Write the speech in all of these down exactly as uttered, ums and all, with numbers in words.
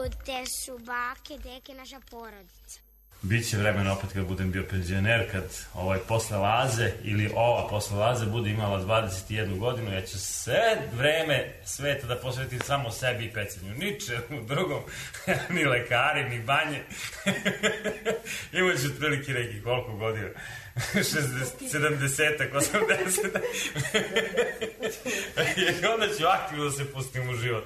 te su bake, deke, naša porodica. Biće vremena opet kad budem bio penzioner, kad ovaj posle Laze ili ova posle Laze bude imala dvadeset jednu godinu, ja ću sve vreme sveta da posvetim samo sebi i pecanju. Ničemu drugom, ni lekari, ni banje. Imaću otprilike neki koliko godina? šezdeset, sedamdeset, osamdeset. I onda ću aktivno da se pustim u život.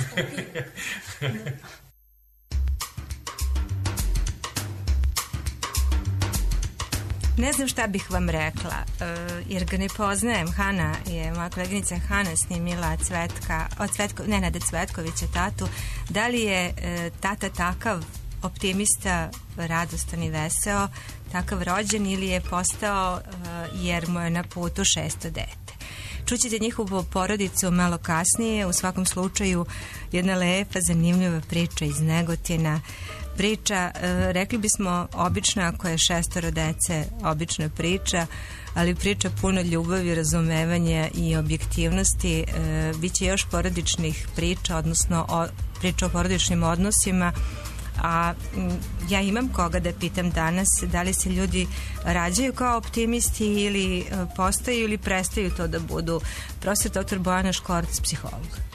Ne znam šta bih vam rekla, jer ga ne poznajem. Hana je, moja koleginica Hana snimila Cvetka, od Cvetko, Nenada Cvetkovića tatu. Da li je tata takav optimista, radostan i veseo, takav rođen ili je postao jer mu je na putu šesto dete? Čućete njihovu porodicu malo kasnije. U svakom slučaju jedna lepa, zanimljiva priča iz Negotina. Priča, rekli bismo, obična, ako je šestoro dece, obična priča, ali priča puno ljubavi, razumevanja i objektivnosti. E, biće još porodičnih priča, odnosno o, priča o porodičnim odnosima, a m, ja imam koga da pitam danas da li se ljudi rađaju kao optimisti ili e, postaju ili prestaju to da budu. Profesor doktor Bojana Škorc, psiholog.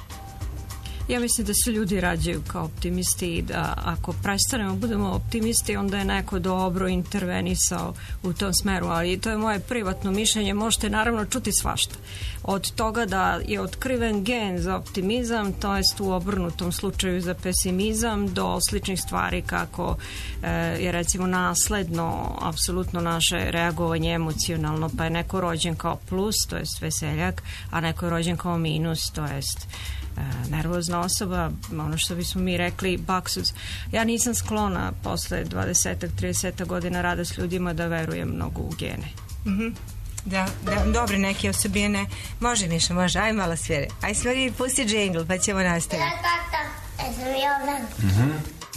Ja mislim da se ljudi rađaju kao optimisti i da ako prestanemo budemo optimisti, onda je neko dobro intervenisao u tom smeru, ali to je moje privatno mišljenje. Možete naravno čuti svašta. Od toga da je otkriven gen za optimizam, to jest u obrnutom slučaju za pesimizam, do sličnih stvari kako e, je recimo nasledno apsolutno naše reagovanje emocionalno, pa je neko rođen kao plus, to jest veseljak, a neko je rođen kao minus, to jest nervozna osoba, ono što bismo mi rekli baksuz. Ja nisam sklona posle dvadeset trideset godina rada s ljudima da verujem mnogo u gene. Mm-hmm. Da, da, dobre neke osobine. Može, Miša, može, aj malo svire. Aj sviri, pusti džingl, pa ćemo nastaviti. Ja, tata, ja sam Jovan. Mhm.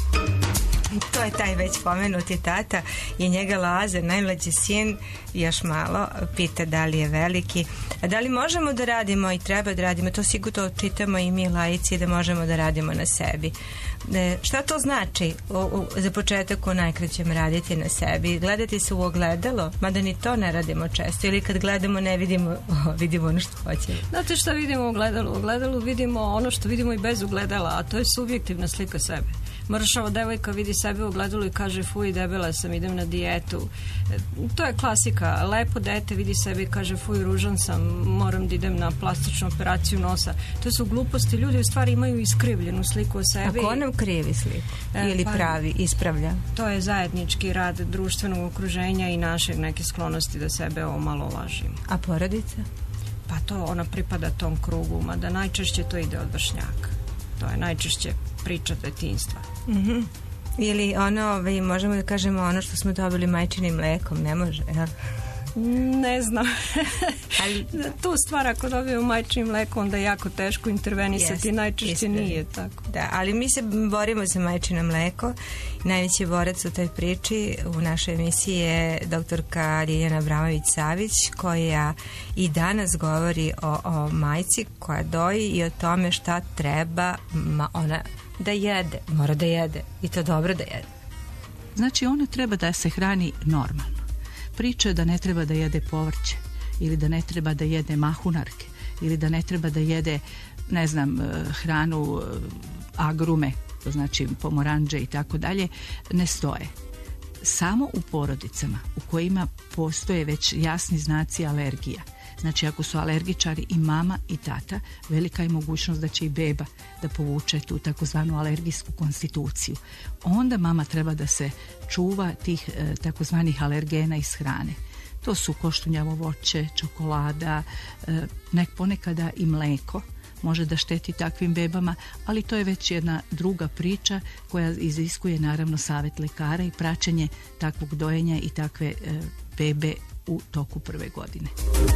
To je taj već pomenuti tata i njega Lazar, najmlađi sin, još malo pita da li je veliki. A da li možemo da radimo i treba da radimo, to sigurno čitamo i mi laici, da možemo da radimo na sebi. E, šta to znači u, u, za početak u najkraćem raditi na sebi? Gledati se u ogledalo, mada ni to ne radimo često, ili kad gledamo ne vidimo, o, vidimo ono što hoćemo. Znate šta vidimo u ogledalu? U ogledalu vidimo ono što vidimo i bez ogledala, a to je subjektivna slika sebe. Mršava devojka vidi sebe u ogledalu i kaže fuj, debela sam, idem na dijetu. To je klasika. Lepo dete vidi sebe i kaže fuj, ružan sam, moram da idem na plastičnu operaciju nosa. To su gluposti. Ljudi u stvari imaju iskrivljenu sliku o sebi. A ko nam krivi sliku? Ili pravi, ispravlja? To je zajednički rad društvenog okruženja i našeg neke sklonosti da sebe omalovažimo. A porodica? Pa to ona pripada tom krugu, mada najčešće to ide od vršnjaka. To je najčešće priča detinjstva. Mm-hmm. Ili ono, vi možemo da kažemo ono što smo dobili majčinim mlekom, ne može, jel? Ne znam. Ali tu stvar ako dobijemo majčinim mleko, onda je jako teško intervenisati, yes, najčešće ispravi. Nije tako. Da, ali mi se borimo za majčino mleko. Najveći borac u toj priči u našoj emisiji je doktorka Ljiljana Abramović-Savić, koja i danas govori o, o majci koja doji i o tome šta treba ma, ona da jede, mora da jede i to dobro da jede. Znači ona treba da se hrani normalno. Priča da ne treba da jede povrće ili da ne treba da jede mahunarke ili da ne treba da jede, ne znam, hranu agrume, to znači pomoranđe i tako dalje, ne stoje. Samo u porodicama u kojima postoje već jasni znaci alergija, znači ako su alergičari i mama i tata, velika je mogućnost da će i beba da povuče tu takozvanu alergijsku konstituciju. Onda mama treba da se čuva tih e, takozvanih alergena iz hrane. To su koštunjavo voće, čokolada, e, nek ponekada i mleko može da šteti takvim bebama, ali to je već jedna druga priča koja iziskuje naravno savjet lekara i praćenje takvog dojenja i takve e, bebe u toku prve godine.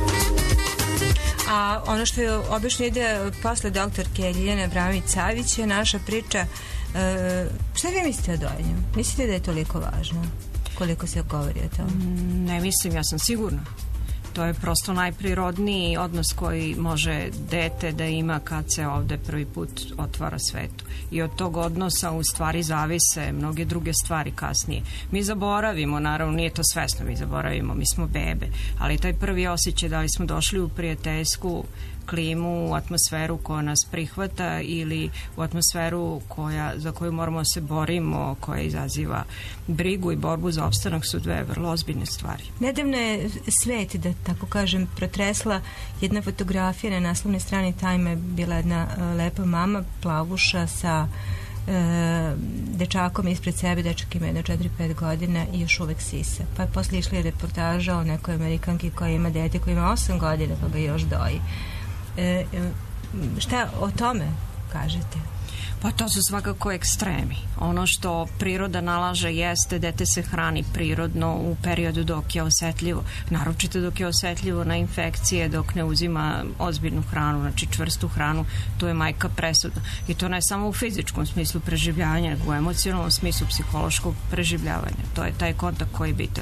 A ono što je obično ide posle doktorke Ljiljane Abramović-Savić je naša priča. E, šta vi mislite o dojenju? Mislite da je toliko važno? Koliko se govori o tom? Ne mislim, ja sam sigurna. To je prosto najprirodniji odnos koji može dete da ima kad se ovde prvi put otvara svetu. I od tog odnosa u stvari zavise mnoge druge stvari kasnije. Mi zaboravimo, naravno nije to svesno, mi zaboravimo, mi smo bebe, ali taj prvi osjećaj da li smo došli u prijateljsku klimu, u atmosferu koja nas prihvata ili u atmosferu koja, za koju moramo se borimo, koja izaziva brigu i borbu za opstanak, su dve vrlo ozbiljne stvari. Nedavno je svet, da tako kažem, protresla jedna fotografija na naslovnoj strani Time, bila jedna lepa mama, plavuša sa e, dečakom ispred sebe, dečak ima jedno četiri pet godina i još uvek sisa. Pa je posle išla reportaža o nekoj Amerikanki koja ima dete koja ima osam godina pa ga još doji. E, šta o tome kažete? Pa to su svakako ekstremi. Ono što priroda nalaže jeste dete se hrani prirodno u periodu dok je osetljivo, naročito dok je osetljivo na infekcije, dok ne uzima ozbiljnu hranu, znači čvrstu hranu, to je majka presudna. I to ne samo u fizičkom smislu preživljavanja, nego u emocionalnom smislu psihološkog preživljavanja. To je taj kontakt koji je bitan.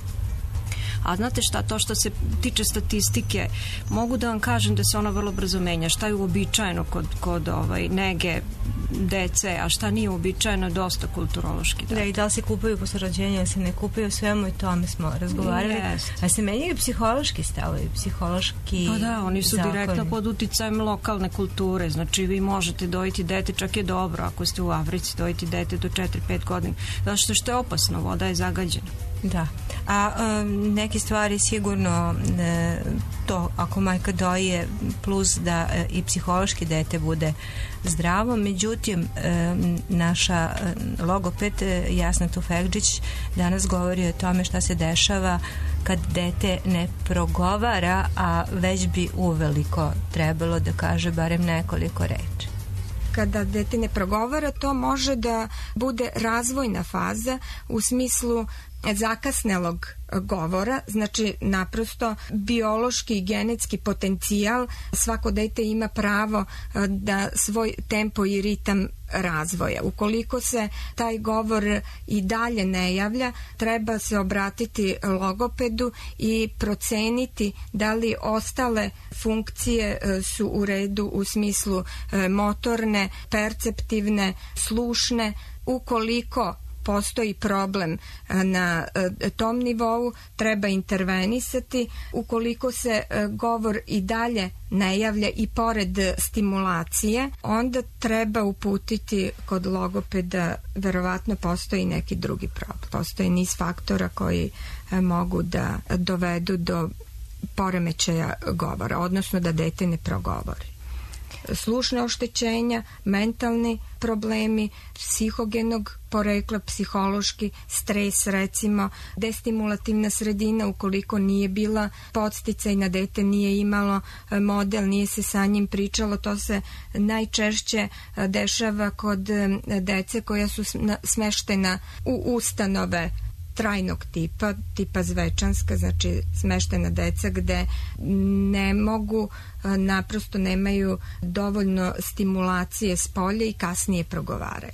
A znate šta, to što se tiče statistike, mogu da vam kažem da se ona vrlo brzo menja. Šta je uobičajeno kod, kod ovaj, nege dece, a šta nije uobičajeno, dosta kulturološki. Da, da i da li se kupaju posle rođenja ili se ne kupaju, svemu i tome smo razgovarali. Jest. A se menjaju psihološki stavovi, psihološki Pa da, oni su zakoni. Direktno pod uticajem lokalne kulture. Znači vi možete dojiti dete, čak je dobro ako ste u Africi, dojiti dete do četiri pet godina. Zato što je opasno, voda je zagađena. Da, a um, neke stvari sigurno e, to ako majka doje plus da e, i psihološki dete bude zdravo, međutim e, naša e, logoped e, Jasna Tufekđić danas govori o tome šta se dešava kad dete ne progovara, a već bi uveliko trebalo da kaže barem nekoliko reči. Kada dete ne progovara, to može da bude razvojna faza u smislu zakasnelog govora, znači naprosto biološki i genetski potencijal, svako dete ima pravo da svoj tempo i ritam razvoja. Ukoliko se taj govor i dalje ne javlja, treba se obratiti logopedu i proceniti da li ostale funkcije su u redu u smislu motorne, perceptivne, slušne. Ukoliko postoji problem na tom nivou, treba intervenisati. Ukoliko se govor i dalje ne javlja i pored stimulacije, onda treba uputiti kod logopeda, verovatno postoji neki drugi problem. Postoji niz faktora koji mogu da dovedu do poremećaja govora, odnosno da dete ne progovori. Slušne oštećenja, mentalni problemi, psihogenog porekla, psihološki stres, recimo, destimulativna sredina, ukoliko nije bila podsticajna, dete nije imalo model, nije se sa njim pričalo, to se najčešće dešava kod dece koja su smeštena u ustanove trajnog tipa, tipa Zvečanska, znači smeštena deca gde ne mogu, naprosto nemaju dovoljno stimulacije s polja i kasnije progovaraju.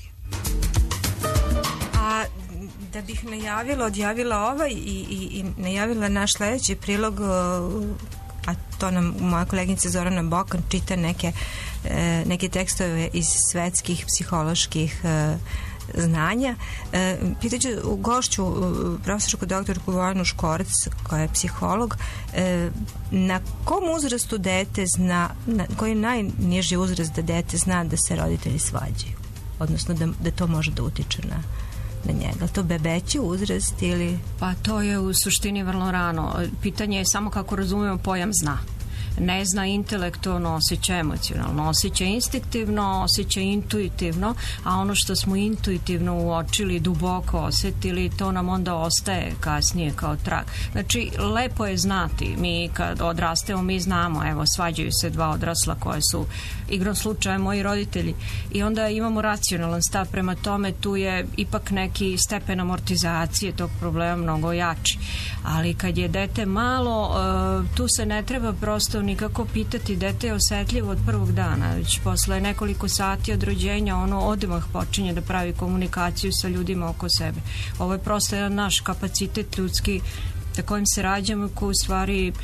A da bih najavila, odjavila ovaj i, i, i najavila naš sledeći prilog, a to nam moja koleginica Zorana Bokan čita neke, neke tekstove iz svetskih psiholoških znanja. E, pitaću u gošću profesorku doktorku Vojanu Škorac, koja je psiholog, e, na kom uzrastu dete zna, na, koji je najniži uzrast da dete zna da se roditelji svađaju? Odnosno da, da to može da utiče na na njega. To bebeći uzrast ili... Pa to je u suštini vrlo rano. Pitanje je samo kako razumemo pojam zna. Ne zna intelektualno, osjeća emocionalno, osjeća instinktivno, osjeća intuitivno, a ono što smo intuitivno uočili, duboko osetili, to nam onda ostaje kasnije kao trag. Znači, lepo je znati. Mi kad odrastemo, mi znamo, evo, svađaju se dva odrasla koje su igrom slučaja moji roditelji i onda imamo racionalan stav prema tome, tu je ipak neki stepen amortizacije tog problema mnogo jači. Ali kad je dete malo, tu se ne treba prosto nikako pitati, dete je osetljivo od prvog dana, već posle nekoliko sati od rođenja ono odmah počinje da pravi komunikaciju sa ljudima oko sebe. Ovo je prosto jedan naš kapacitet ljudski sa kojim se rađamo, koji u stvari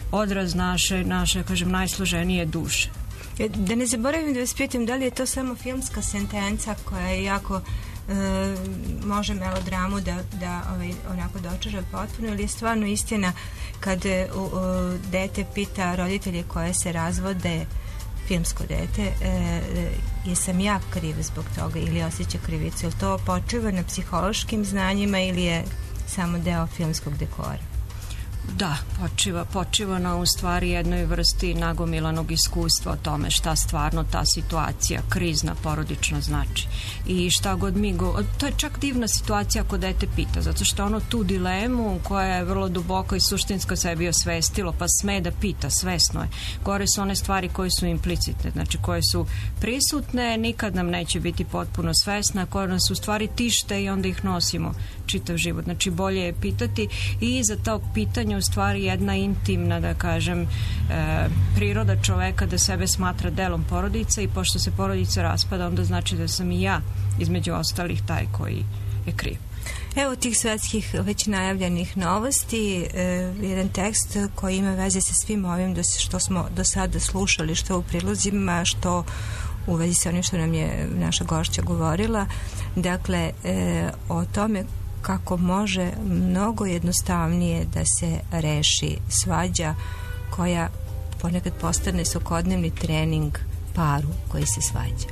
odraz naše, naše, kažem, najsloženije duše. Da ne zaboravim da vas pitam, da li je to samo filmska sentenca koja je jako e, može melodramu da, da ovaj, onako dočara potpuno, ili je stvarno istina kad e, u, u, dete pita roditelje koje se razvode, filmsko dete, e, jesam ja kriv zbog toga ili osjeća krivicu, ili to počiva na psihološkim znanjima ili je samo deo filmskog dekora? Da, počiva, počiva na u stvari jednoj vrsti nagomilanog iskustva o tome šta stvarno ta situacija krizna, porodična znači. I šta god mi go... To je čak divna situacija ako dete pita, zato što ono tu dilemu koja je vrlo duboko i suštinsko sebi osvestilo, pa sme da pita, svesno je. Gore su one stvari koje su implicitne, znači koje su prisutne, nikad nam neće biti potpuno svesna, koje nas u stvari tište i onda ih nosimo čitav život. Znači bolje je pitati i iza tog pitanja u stvari jedna intimna, da kažem, e, priroda čoveka da sebe smatra delom porodice i pošto se porodica raspada, onda znači da sam i ja između ostalih taj koji je kriv. Evo tih svetskih već najavljenih novosti, e, jedan tekst koji ima veze sa svim ovim do, što smo do sada slušali, što u prilozima, što u vezi sa onim što nam je naša gošća govorila, dakle e, o tome kako može mnogo jednostavnije da se reši svađa koja ponekad postane svakodnevni trening paru koji se svađa.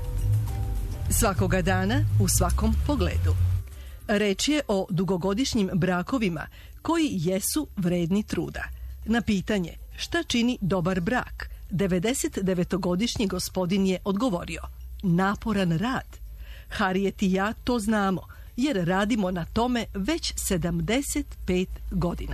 Svakoga dana u svakom pogledu. Reč je o dugogodišnjim brakovima koji jesu vredni truda. Na pitanje šta čini dobar brak, devedesetdevetogodišnji gospodin je odgovorio: naporan rad. Harriet i ja to znamo, jer radimo na tome već sedamdeset pet godina.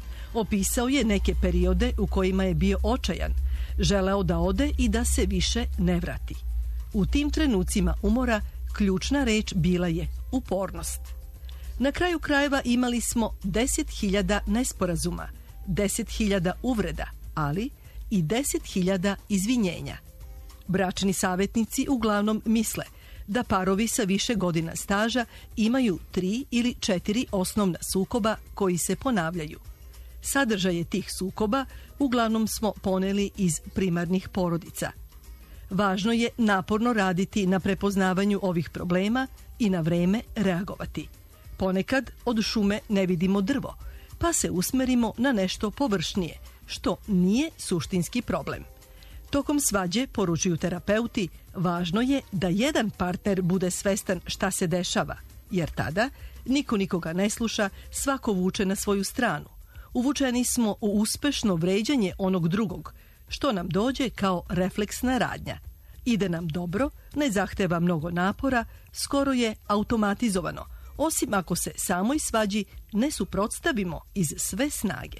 Opisao je neke periode u kojima je bio očajan, želeo da ode i da se više ne vrati. U tim trenucima umora ključna reč bila je upornost. Na kraju krajeva imali smo deset hiljada nesporazuma, deset hiljada uvreda, ali i deset hiljada izvinjenja. Bračni savjetnici uglavnom misle da parovi sa više godina staža imaju tri ili četiri osnovna sukoba koji se ponavljaju. Sadržaje tih sukoba uglavnom smo poneli iz primarnih porodica. Važno je naporno raditi na prepoznavanju ovih problema i na vreme reagovati. Ponekad od šume ne vidimo drvo, pa se usmerimo na nešto površnije, što nije suštinski problem. Tokom svađe, poručuju terapeuti, važno je da jedan partner bude svestan šta se dešava, jer tada niko nikoga ne sluša, svako vuče na svoju stranu. Uvučeni smo u uspešno vređanje onog drugog, što nam dođe kao refleksna radnja. Ide nam dobro, ne zahteva mnogo napora, skoro je automatizovano, osim ako se samoj svađi ne suprotstavimo iz sve snage.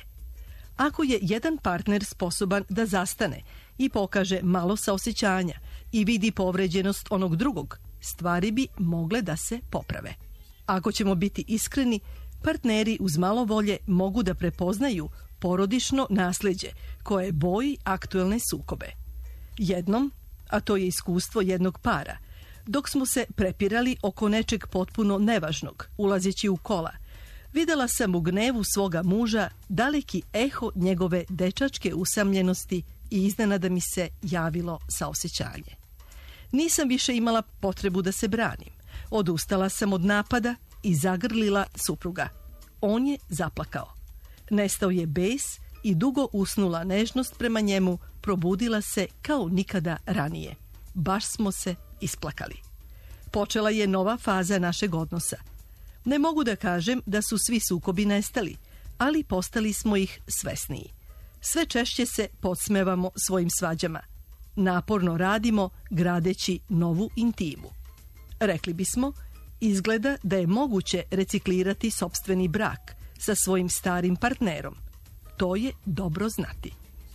Ako je jedan partner sposoban da zastane i pokaže malo saosećanja i vidi povređenost onog drugog, stvari bi mogle da se poprave. Ako ćemo biti iskreni, partneri uz malo volje mogu da prepoznaju porodično nasleđe koje boji aktuelne sukobe. Jednom, a to je iskustvo jednog para, dok smo se prepirali oko nečeg potpuno nevažnog, ulazeći u kola, videla sam u gnevu svoga muža daleki eho njegove dečačke usamljenosti i iznenada mi se javilo saosećanje. Nisam više imala potrebu da se branim. Odustala sam od napada i zagrlila supruga. On je zaplakao. Nestao je bes i dugo usnula nežnost prema njemu probudila se kao nikada ranije. Baš smo se isplakali. Počela je nova faza našeg odnosa. Ne mogu da kažem da su svi sukobi nestali, ali postali smo ih svesniji. Sve češće se podsmevamo svojim svađama. Naporno radimo gradeći novu intimu. Rekli bismo, izgleda da je moguće reciklirati sopstveni brak sa svojim starim partnerom. To je dobro znati.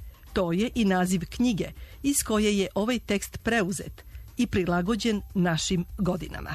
To je i naziv knjige iz koje je ovaj tekst preuzet i prilagođen našim godinama.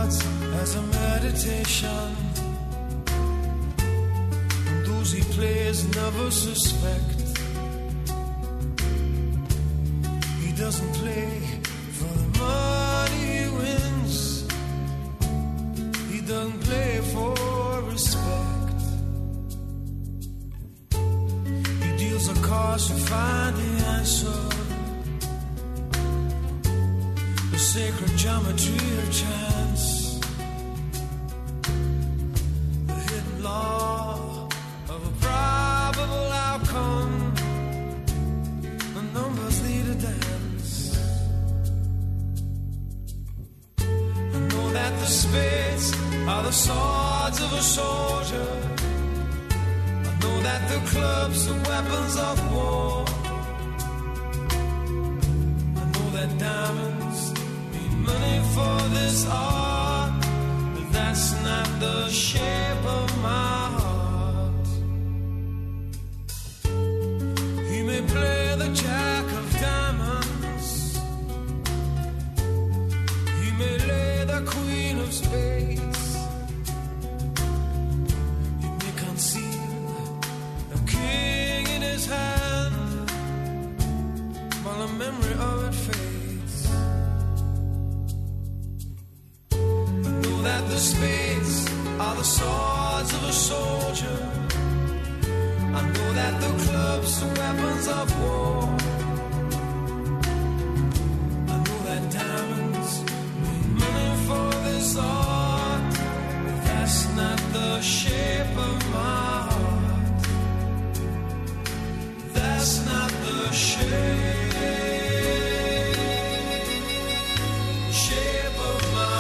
starts as a meditation, and those he plays never suspect. He doesn't play for the money he wins, he doesn't play for respect. He deals the cards to find the answer, the sacred geometry of chance, the hidden law of a probable outcome. The numbers lead a dance. I know that the spades are the swords of a soldier. I know that the clubs are weapons of war. I know that diamonds money for this art, but that's not the shape of my heart. He may play the jack of diamonds, he may lay the queen of spades, he may conceal a king in his hand, while the memory of it fades. That the spades are the swords of a soldier. I know that the clubs are weapons of war. I know that diamonds need money for this art, but that's not the shape of my heart. That's not the shape. Shape of my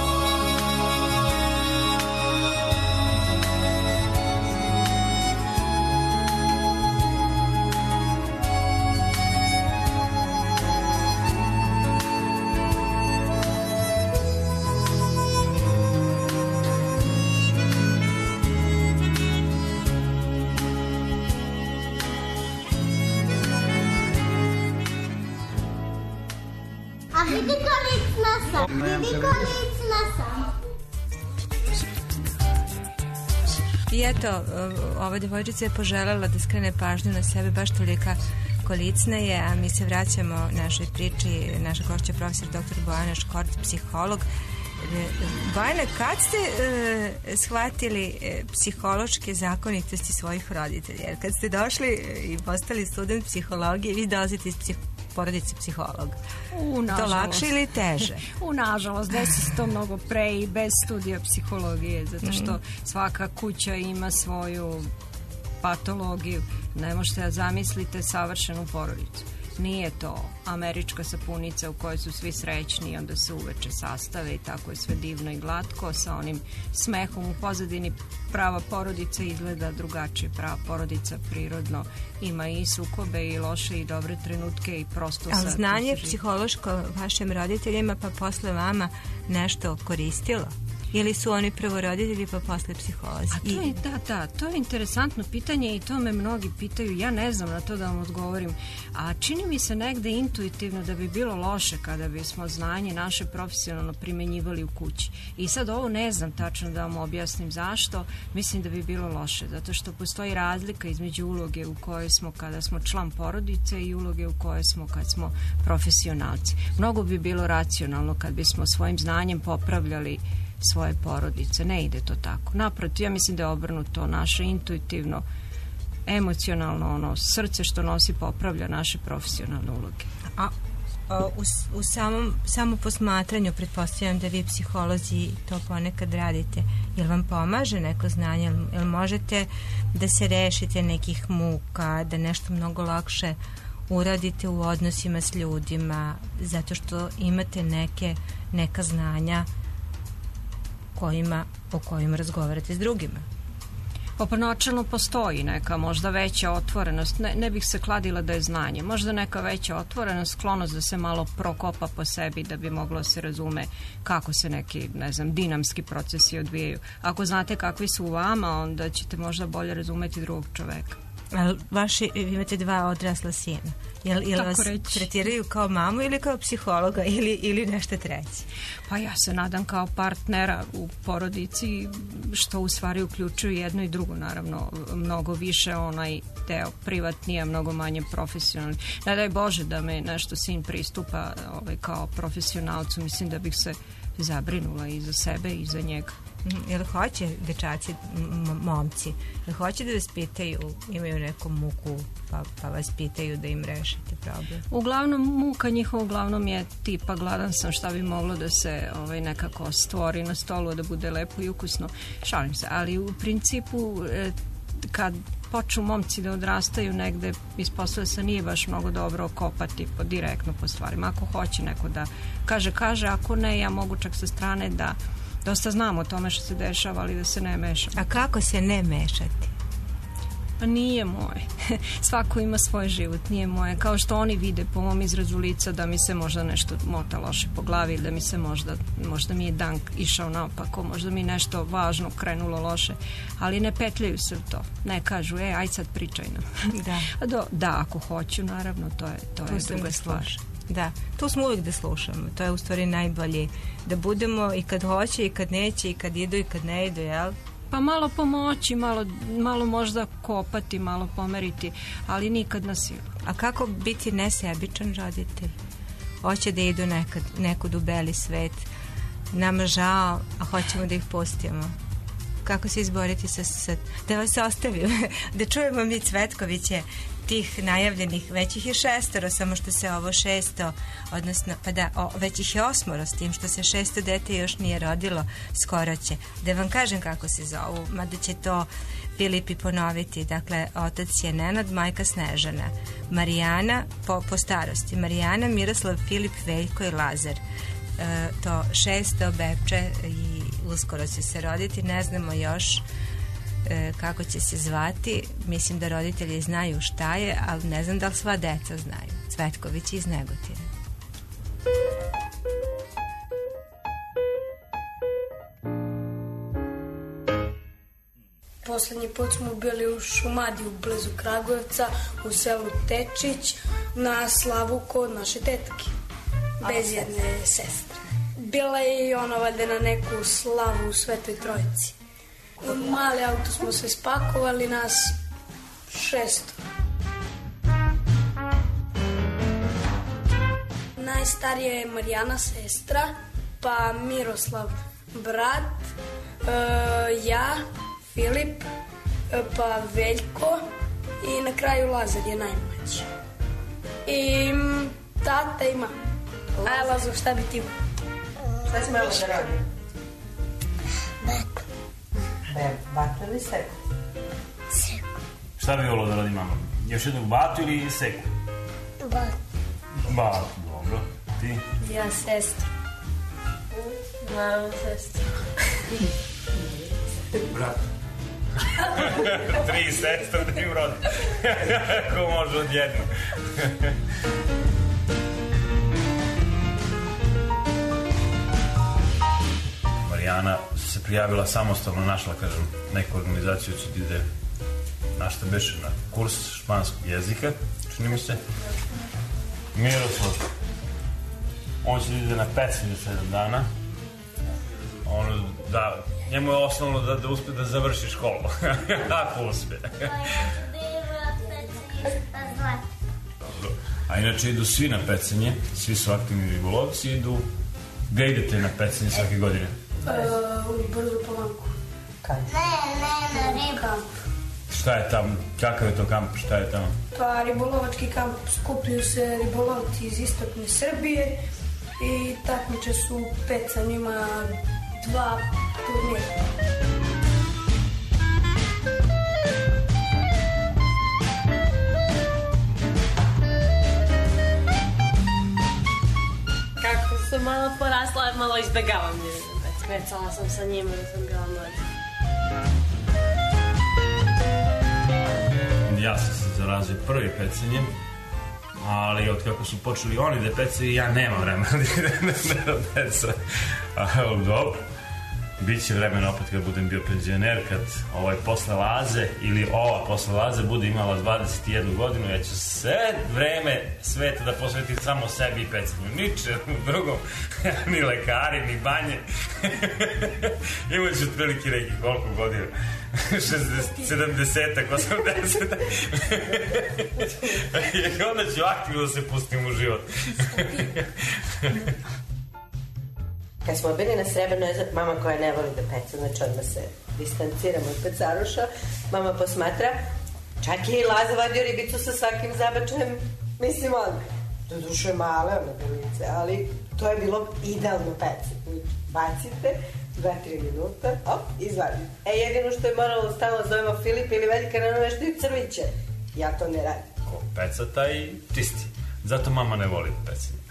A vidi kolicna sam, vidi kolicna sam. I eto, ova devojčica je poželjela da skrene pažnju na sebe, baš tolika kolicna je, a mi se vraćamo našoj priči. Naša gošća profesor doktor Bojana Škorc, psiholog. Bojana, kad ste uh, shvatili uh, psihološke zakonitosti svojih roditelja? Jer kad ste došli i postali student psihologije, vi dolazite iz psih porodice psihologa. U, to lakše ili teže? U, nažalost, desi se to mnogo pre i bez studija psihologije, zato što svaka kuća ima svoju patologiju. Ne možete da zamislite savršenu porodicu. Nije to američka sapunica u kojoj su svi srećni i onda se uveče sastave i tako je sve divno i glatko sa onim smehom u pozadini. Prava porodica izgleda drugačije. Prava porodica prirodno ima i sukobe i loše i dobre trenutke i prosto... Ali znanje psihološko vašim roditeljima pa posle vama nešto koristilo? Ili su oni prvo roditelji pa posle psiholozi? A to je, da, da, to je interesantno pitanje i to me mnogi pitaju. Ja ne znam na to da vam odgovorim. A čini mi se negde intuitivno da bi bilo loše kada bismo znanje naše profesionalno primenjivali u kući. I sad ovo ne znam tačno da vam objasnim zašto. Mislim da bi bilo loše, zato što postoji razlika između uloge u kojoj smo kada smo član porodice i uloge u kojoj smo kad smo profesionalci. Mnogo bi bilo racionalno kad bismo svojim znanjem popravljali svoje porodice. Ne ide to tako. Naprotiv, ja mislim da je obrnuto. Naše intuitivno, emocionalno ono, srce što nosi popravlja naše profesionalne uloge. A, a u, u samom, samom posmatranju, pretpostavljam da vi psiholozi to ponekad radite. Jel vam pomaže neko znanje? Jel, jel možete da se rešite nekih muka, da nešto mnogo lakše uradite u odnosima s ljudima, zato što imate neke, neka znanja kojima, o kojima razgovarate s drugima? Pa načelno postoji neka možda veća otvorenost, ne, ne bih se kladila da je znanje, možda neka veća otvorenost, sklonost da se malo prokopa po sebi da bi moglo se razume kako se neki, ne znam, dinamski procesi odvijaju. Ako znate kakvi su u vama, onda ćete možda bolje razumeti drugog čoveka. Ali vaši, imate dva odrasla sina. Jel, jel vas reći. tretiraju kao mamu ili kao psihologa ili, ili nešto treće? Pa ja se nadam kao partnera u porodici, što u stvari uključuju jedno i drugo, naravno mnogo više onaj deo privatni, a mnogo manje profesionalni. Ne daj Bože da me nešto sin pristupa ovaj, kao profesionalcu, mislim da bih se zabrinula i za sebe i za njega. Jel hoće dečaci, momci, jel hoće da vas pitaju, imaju neku muku, pa, pa vas pitaju da im rešite problem? Uglavnom, muka njihova uglavnom je tipa gladan sam, šta bi moglo da se ovaj, nekako stvori na stolu, da bude lepo i ukusno. Šalim se, ali u principu kad počnu momci da odrastaju negde, ispostavlja se nije baš mnogo dobro kopati po, direktno po stvarima. Ako hoće neko da kaže, kaže, ako ne, ja mogu čak sa strane da dosta znam o tome što se dešava, ali da se ne mešam. A kako se ne mešati? Pa nije moje. Svako ima svoj život, nije moje. Kao što oni vide po mom izrazu lica da mi se možda nešto mota loše po glavi, da mi se možda, možda mi je dan išao naopako, možda mi nešto važno krenulo loše, ali ne petljaju se u to. Ne kažu, e, aj sad pričaj nam. Da. Do, da, ako hoću, naravno, to je, to je druga stvar. Da, tu smo uvijek da slušamo. To je u stvari najbolje. Da budemo i kad hoće, i kad neće, i kad idu, i kad ne idu, jel? Pa malo pomoći, malo, malo možda kopati, malo pomeriti, ali nikad na silu. A kako biti nesebičan roditelj? Hoće da idu nekad, nekud u beli svet. Nama žao, a hoćemo da ih pustimo. Kako se izboriti sa... sa da vas ostavim, da čujemo mi Cvetkoviće tih najavljenih, već ih je šestoro, samo što se ovo šesto, odnosno, pa da, o, već ih je osmoro, s tim što se šesto dete još nije rodilo, skoro će. Da vam kažem kako se zovu, mada će to Filipi ponoviti. Dakle, otac je Nenad, majka Snežana, Marijana, po, po starosti, Marijana, Miroslav, Filip, Veljko i Lazar. E, to šesto bebče i uskoro će se roditi, ne znamo još e, kako će se zvati. Mislim da roditelji znaju šta je, ali ne znam da li sva deca znaju. Cvetković iz Negotina. Poslednji put smo bili u Šumadiju, blizu Kragujevca, u selu Tečić, na slavu kod naše tetke, bez jedne sestre. Bila je i ona valjda na neku slavu u Svetoj Trojici. U mali auto smo se spakovali, nas šesto. Najstarija je Marijana, sestra, pa Miroslav, brat, e, ja, Filip, pa Veljko i na kraju Lazar je najmlađi. I tata ima. A Lazar, šta bi ti imao? Šta si malo da radi? Bak. Batu ili seku? Seku. Šta bi volio da radi mama? Još jednog batu ili seku? Bak. Batu, dobro. Ti? Ja sestra. Naravno sestra. Brat. Tri sestre, tri brod. Ko može od jednu. Marijana se prijavila samostalno, našla, kažem, neku organizaciju će da ide našta beše na kurs španskog jezika, čini mi se. Miroslav, on će da ide na pecanje sedam dana. Ono, da, njemu je osnovno da, da uspe da završi školu. Ako uspe. A inače idu svi na pecanje, svi su aktivni ribolovci, idu. Gde idete na pecanje svake godine? Uh, u Brzu Palanku. Ne, ne, na ribu. Šta je tamo? Kakav je to kamp? Šta je tamo? Pa ribolovački kamp, skupljaju se ribolovci iz istočne Srbije i takmiče su pecanjima dva turnira. Kako sam malo porasla, malo izbegavam je. Pecala sam sa njima da sam bila mlađa. Ja sam se zarazio prvi pecanjem, ali od kako su počeli oni da pecaju, ja nemam vremena da idem na peca. Ali dobro. Biće vremena opet kad budem bio penzioner, kad ovaj posle Laze ili ova posle Laze bude imala dvadeset jednu godinu, ja ću sve vreme sveta da posvetim samo sebi i pecanju. Niče drugom, ni lekari, ni banje. Imaću otprilike neki koliko godina? sedamdeset, osamdeset. I onda ću aktivno da se pustim u život. Kad smo bili na Srebrnoj jezeri, mama koja ne voli da peca, znači odmah se distanciramo od pecaruša, mama posmatra, čak je i Laza vadio ribicu sa svakim zabačajem, mislim on, do duše male one bilice, ali to je bilo idealno pecati. Bacite, dva tri minuta, op, izvadite. E, jedino što je moralo stalno zovemo Filip ili Veljka na nešto i crviće. Ja to ne radim. Ko peca, taj čisti. Zato mama ne voli pecanje.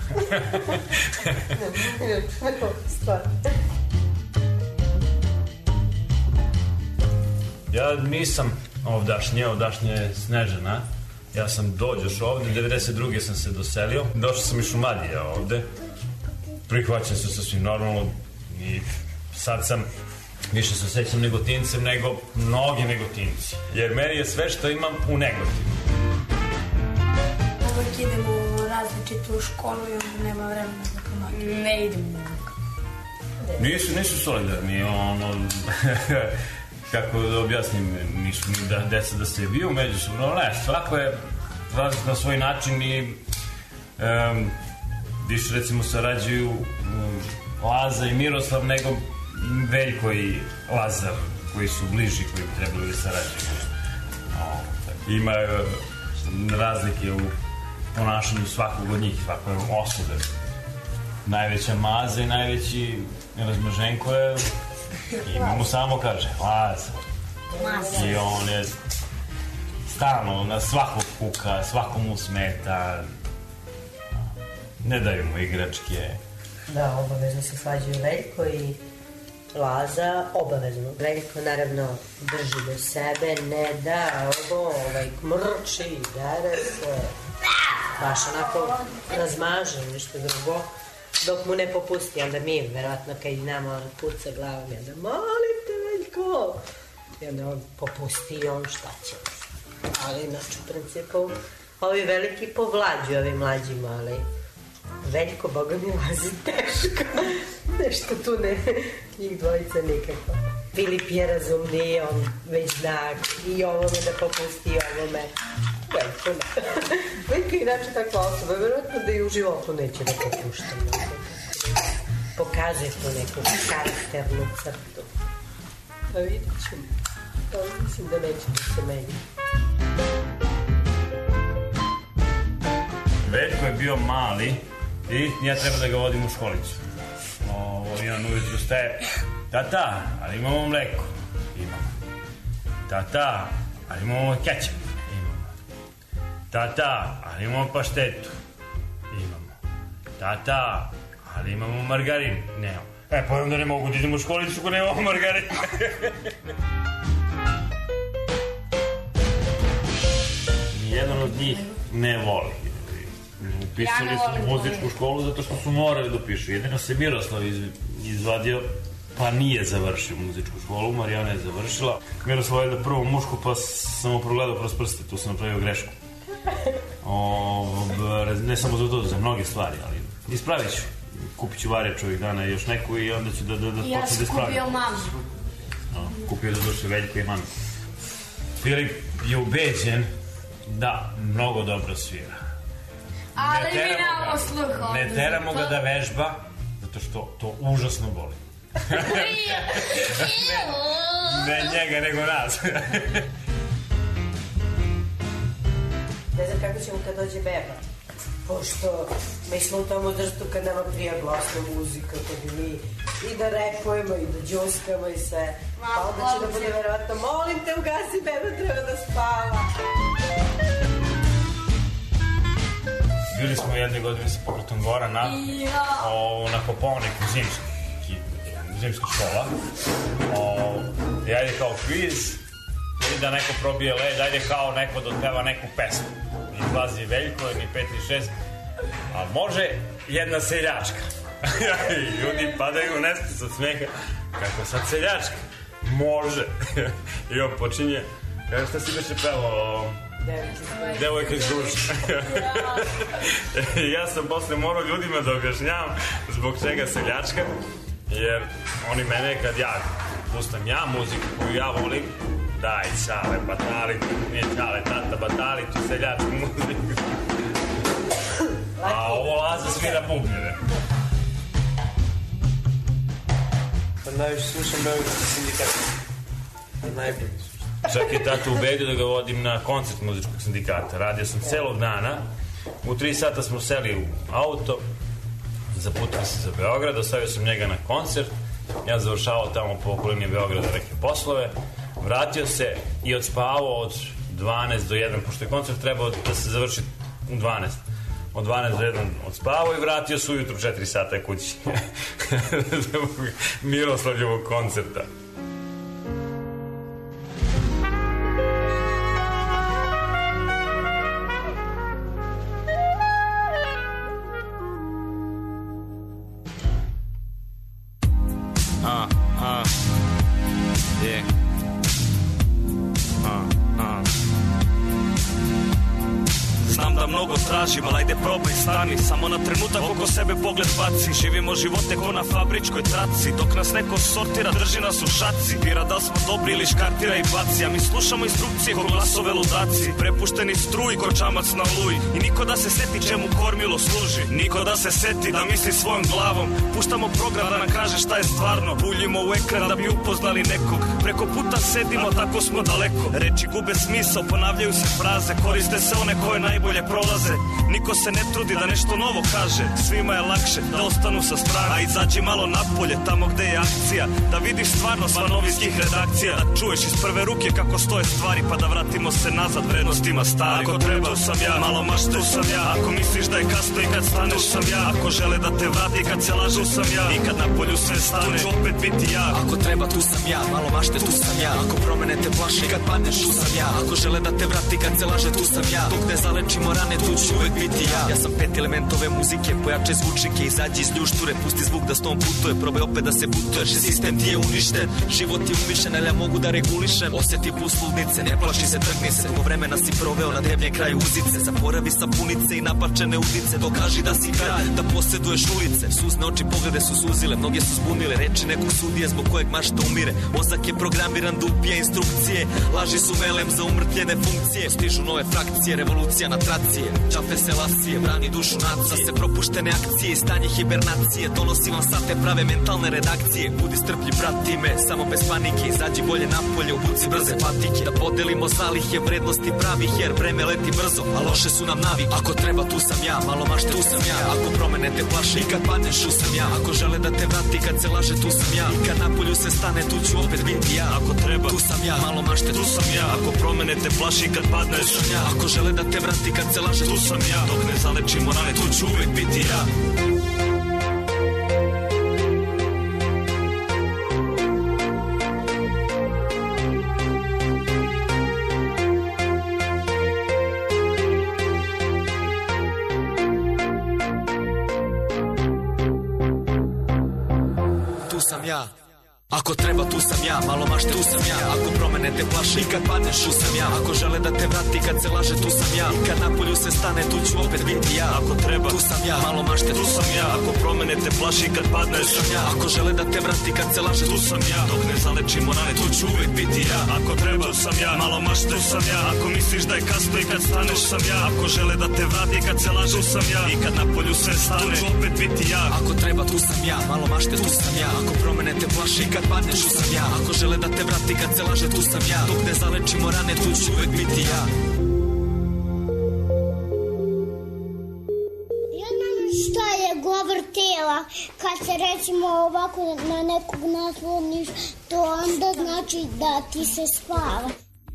Ja nisam ovdašnje, ovdašnje je Snežana. Ja sam dođoš ovde, devedeset druge sam se doselio. Došao sam iz Šumadije ovde. Prihvaćam se sasvim normalno i sad sam više se osjećam Negotincem nego mnogi Negotinci. Jer meni je sve što imam u Negotinu. Uvijek idemo u različitu školu i onda nema vremena da pomagam. Ne idemo uvijek. Nisu, nisu solidarni, ono, kako da objasnim, nisu ni da deca da se bio međusobno, ne, svako je različit na svoj način i um, više recimo sarađuju um, Laza i Miroslav nego Veljko i Lazar, koji su bliži, koji bi trebali da sarađuju. O, ima uh, razlike u ponašanju svakog od njih, svako je osobe. Najveća Maza i najveći Razmaženko je, imamo samo kaže, Laza. I on je stalno na svakog kuka, svakomu smeta, ne daju mu igračke. Da, obavezno se svađaju Veljko i Laza, obavezno. Veljko naravno drži do sebe, ne da, ovo, ovaj, mrči, dere se, baš onako razmaže, ništa drugo. Dok mu ne popusti, onda mi, verovatno, kad nama puca glavom, onda molim te, Veljko. I onda on popusti i on šta će. Ali, znači, u principu, ovi veliki povlađu, ovi mlađima, ali Veljko, Boga mi Lazi teško. Nešto tu ne, njih dvojica nikako. Filip je razumniji, on već zna i ovome da popusti, i ovome. Veljko ne. Veljko je inače takva osoba, verovatno da i u životu neće da popušta. Pokazuje tu neku karakternu crtu. Pa vidit ćemo. To mislim da neće da se meni. Veljko je bio mali i ja treba da ga vodim u školicu. Ovo, i on ujutru staje, tata, ali imamo mleko. Imamo. Tata, ali imamo kečap. Imamo. Tata, ali imamo paštetu. Imamo. Tata, ali imamo margarin. Nemamo. E, pa onda ne mogu da idem u školicu ako nemamo margarin. Nijedan od njih ne voli. Upisali su muzičku školu zato što su morali da upišu. Jedino se Miroslav iz, izvadio, pa nije završio muzičku školu. Marijana je završila. Miroslav je da prvo mušku, pa sam mu progledao kroz prste. Tu sam napravio grešku. O, ne samo za to, za mnoge stvari, ali ispravit ću. Kupit ću varjač ovih dana i još neku i onda ću da, da, da ja počnem da ispravim. Ja sam kupio mamu. No, kupio da došli Veljko i mami. Filip je ubeđen da mnogo dobro svira. Ali ne mi nemamo sluha. Ne teramo ga da vežba, zato što to užasno boli. ne, ne njega, nego nas. Ne znam kako ćemo kad dođe beba. Pošto mi smo u tom uzrastu kad nama prija glasna muzika, kad bi mi i da repujemo i da džuskamo i sve. Pa onda će da bude verovatno, molim te ugasi, beba treba da spava. Bili smo jedne godine sa pokretom Gora na, o, na Kopaoniku, zimski, zimska škola. O, i ajde kao kviz, i da neko probije led, ajde kao neko da otpeva neku pesmu. Izlazi Veljko, ni pet, ni šest, ali može jedna seljačka. Ljudi padaju u neskus od smeha. Kako sad seljačka? Može. I on počinje. Kako šta si beše pevao? Devojka iz duša. Ja sam posle morao ljudima da objašnjavam zbog čega seljačka, jer oni mene kad ja pustam ja muziku koju ja volim, daj Čale, batali, nije Čale, tata, batali ću seljačku muziku. A ovo Laza svira bubnjeve. Pa najviše slušam Beogradski sindikat. Najbolji slušam. Čak je tata ubedio da ga vodim na koncert muzičkog sindikata. Radio sam celog dana. U tri sata smo seli u auto. Zaputili se za Beograd. Ostavio sam njega na koncert. Ja završavao tamo po okolini Beograda neke poslove. Vratio se i odspavao od dvanaest do jedan, pošto je koncert trebao da se završi u dvanaest. Od dvanaest do jedan odspavao i vratio se ujutru četiri sata kući. Zbog Miroslavljevog koncerta. Al ajde probaj stani, samo na trenutak oko sebe pogled baci. Živimo živote ko na fabričkoj traci, dok nas neko sortira, drži nas u šaci. Bira da li smo dobri ili škartira i baci. A mi slušamo instrukcije ko glasove ludaci. Prepušteni struji ko čamac na luj. I niko da se seti čemu kormilo služi. Niko da se seti da misli svojom glavom. Puštamo program da nam kaže šta je stvarno. Buljimo u ekran da bi upoznali nekog. Preko puta sedimo, tako smo daleko. Reči gube smisao, ponavljaju se fraze. Koriste se one koje najbolje prolaze. Niko se ne trudi da nešto novo kaže. Svima je lakše da ostanu sa strane. A izađi malo napolje, tamo gde je akcija. Da vidiš stvarno sva novinskih redakcija. Da čuješ iz prve ruke kako stoje stvari. Pa da vratimo se nazad vrednostima stari. Ako treba, tu sam ja, malo mašte, tu sam ja. Ako misliš da je kasno i kad staneš, sam ja. Ako žele da te vrati, kad se lažu, sam ja. I kad napolju sve stane, tu ću opet biti ja. Ako treba, tu sam ja, malo mašte, tu sam ja. Ako promene te plaši, kad padneš, tu sam ja. Ako žele da te vrati, kad se laže, tu sam ja. Dok ne zalečimo rane, tu ću uvek biti ja. Ja sam pet elementove muzike, pojače zvučnike, izađi iz ljušture, pusti zvuk da s tom putuje, probaj opet da se putuješ, sistem ti je uništen, život je umišljen, ali ja mogu da regulišem, osjeti puls ludnice, ne plaši se, trgni se, dugo vremena si proveo na debljem kraju uzice, zaboravi sapunice i napačene udice, dokaži da si kralj, da posjeduješ ulice, suzne oči, poglede su suzile, mnoge su zbunile, reči nekog sudije zbog kojeg mašta umire, mozak je programiran da upija instrukcije, laži su velem za umrtljene funkcije, stižu nove frakcije, revolucija na tracije, čafe se lasije, brani dušu nacije, se propuštene akcije i stanje hibernacije, donosi vam sate prave mentalne redakcije, budi strpljiv, prati me, samo bez panike, izađi bolje napolje, obuci brze patike, da podelimo zalihe vrednosti pravih, jer vreme leti brzo, a loše su nam navike. Ako treba, tu sam ja, malo mašte, tu sam ja, ako promene te plaše i kad padneš, tu sam ja, ako žele da te vrati, kad se laže, tu sam ja, i kad napolju se stane, tu ću opet biti ja. Ako treba, tu sam ja, malo mašte, tu sam ja, ako promene te plaše i kad padneš, tu sam ja, ako žele da te vrati, kad se laže, tu sam ja, dok ne zalečimo rane, tu ću uvek biti ja. Tu sam ja. Ako treba, tu sam ja, malo mašte, tu sam ja. Ako promene te plaše i kad padneš, tu sam ja. Ako žele da te vrati, kad se laže, tu sam ja. I kad napolju se stane, tu ću opet biti ja. Ako treba, tu sam ja, malo mašte, tu sam ja. Ako promene te plaše i kad padneš, tu sam ja. Ako žele da te vrati, kad se laže, tu sam ja. Dok ne zalečimo rane, tu ću uvek biti ja. Ako treba, tu sam ja, malo mašte, tu sam ja. Ako misliš da je kasno i kad staneš, sam ja. Ako žele da te vrati, kad se laže, tu sam ja. I kad napolju se stane, tu ću opet biti ja. Ako treba, tu sam ja, malo mašte, tu sam ja. Ako promene te plaše i kad padneš, tu sam ja. Ako žele da te vrati, kad se laže, tu sam ja. Dok ne zalečimo rane, tu ću uvek biti ja. Ja znam šta je govor tela. Kad se recimo ovako na nekog nasloniš, to onda znači da ti se spava.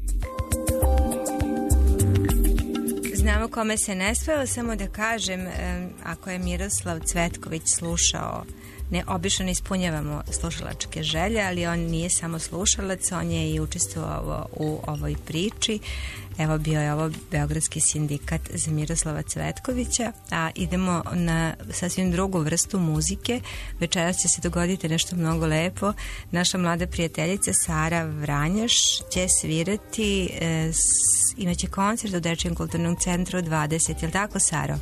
Znamo kome se ne spava, samo da kažem, ako je Miroslav Cvetković slušao ne, obično ne ispunjavamo slušalačke želje, ali on nije samo slušalac, on je i učestvovao u ovoj priči. Evo, bio je ovo Beogradski sindikat za Miroslava Cvetkovića, a idemo na sasvim drugu vrstu muzike. Večeras će se dogoditi nešto mnogo lepo. Naša mlada prijateljica Sara Vranjaš će svirati, e, s, imaće koncert u Dečijem kulturnom centru dvadeset, je li tako, Saro?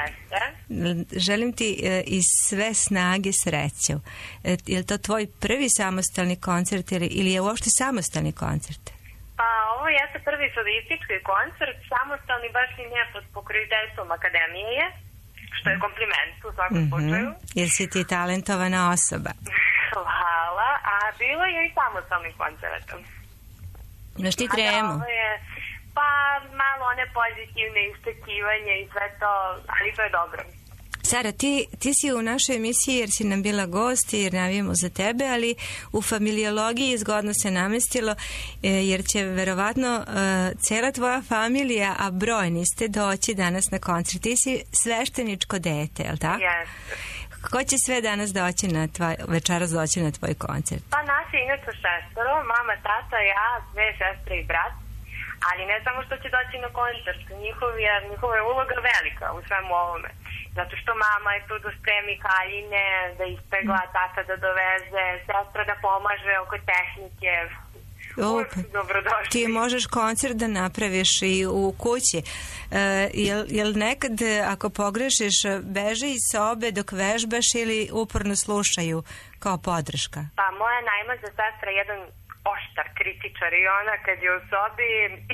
Jeste. Želim ti e, iz sve snage sreću. E, je li to tvoj prvi samostalni koncert ili, ili je uopšte samostalni koncert? Pa ovo jeste prvi solistički koncert, samostalni baš i ne pod pokroviteljstvom akademije je, što je kompliment u svakom mm-hmm. slučaju. Jer si ti talentovana osoba. Hvala, a bilo je i samostalni koncert. Znaš ti tremu? Ovo je, pa malo one pozitivne iščekivanje i sve to, ali to je dobro. Sara, ti, ti si u našoj emisiji jer si nam bila gost jer navijemo za tebe, ali u familiologiji zgodno se namestilo jer će verovatno uh, cela tvoja familija, a brojni ste, doći danas na koncert. Ti si svešteničko dete, je li tako? Jeste. Ko će sve danas doći na tvoj, večeras doći na tvoj koncert? Pa nas je inače šestoro, mama, tata, ja, dve sestre i brat. Ali ne samo što će doći na koncert, njihov je, njihova je uloga velika u svemu ovome. Zato što mama je tu da spremi kaljine, da ispegla, tata da doveze, sestra da pomaže oko tehnike. Uvijek su dobrodošli. Ti možeš koncert da napraviš i u kući. E, jel, jel nekad ako pogrešiš beže iz sobe dok vežbaš ili uporno slušaju kao podrška? Pa moja najmlađa sestra je jedan oštar kritičar i ona kad je u sobi